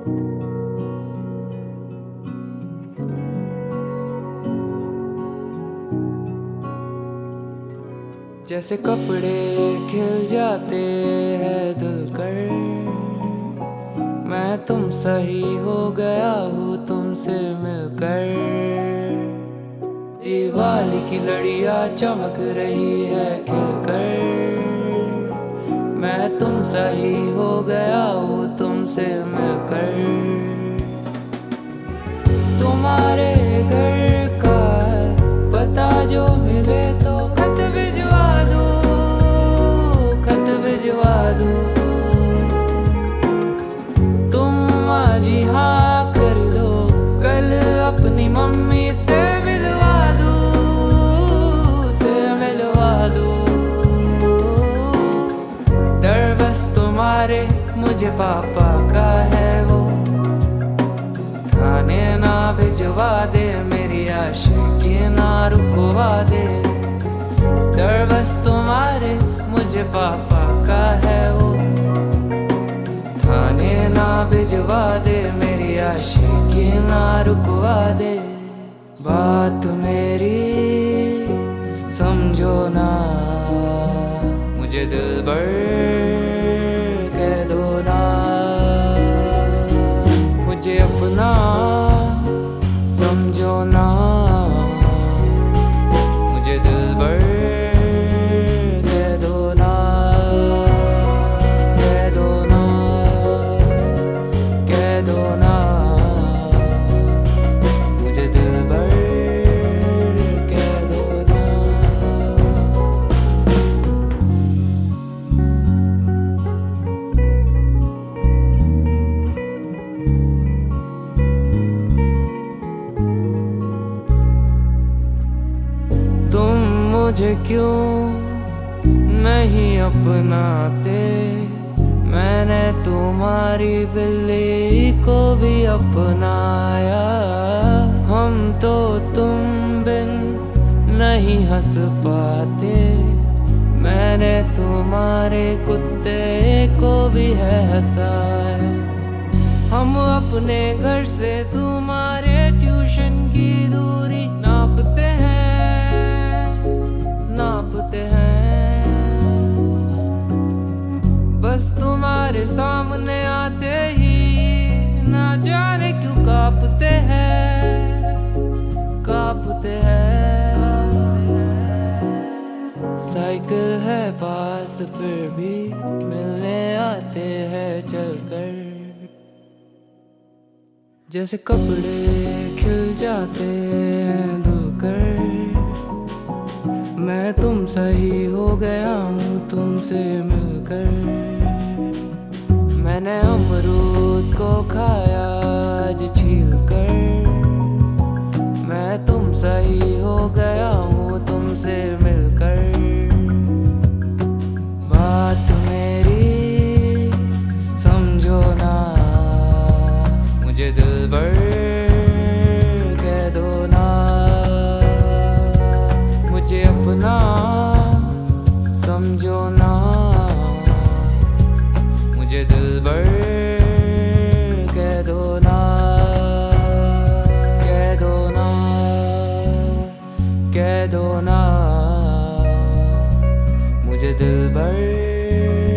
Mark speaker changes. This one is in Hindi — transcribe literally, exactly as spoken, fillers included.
Speaker 1: जैसे कपड़े खिल जाते हैं धुलकर, मैं तुम सही हो गया हूँ तुमसे मिलकर। दिवाली की लड़ियाँ चमक रही है खिलकर, मैं तुम सही हो गया हूँ तुमसे मिलकर। तुम्हारे घर का पता जो मिले तो खत भिजवा दो, खत भिजवा दो। तुम आज ही हाँ कर दो, कल अपनी मम्मी से मिलवा दो, से मिलवा दो। डर बस तुम्हारे मुझे पापा का है वो, थाने ना भिजवा दे मेरी आशिकी ना रुकवा दे। डर बस तुम्हारे मुझे पापा का है वो, थाने ना भिजवा दे मेरी आशिकी ना रुकवा दे। बात मेरी समझो ना, मुझे दिलबर कह दो ना, मुझे अपना समझो ना, मुझे दिलबर कह दो ना, कह दो ना, कह दो ना, मुझे दिलबर कह दो ना। तुम मुझे क्यों नहीं अपनाते, मैंने तुम्हारी बिल्ली को भी अपनाया। हम तो तुम बिन नहीं हंस पाते, मैंने तुम्हारे कुत्ते को भी है हंसाया। हम अपने घर से तुम्हारे ट्यूशन की दूरी नापते हैं, नापते हैं। बस तुम्हारे सामने आते ही ना जाने क्यों कांपते हैं, कांपते हैं। साइकिल है पास फिर भी मिलने आते हैं चलकर। जैसे कपड़े खिल जाते हैं धुलकर, मैं तुम सही हो गया हूँ तुमसे मिलकर। मैंने अमरूद को खाया आज छील कर, मैं तुम सही हो गया हूँ तुमसे मिलकर। बात मेरी समझो ना, मुझे दिलबर कह दो ना, मुझे अपना समझो ना, मुझे दिलबर कह दो ना, कह दो ना, कह दो ना, मुझे दिलबर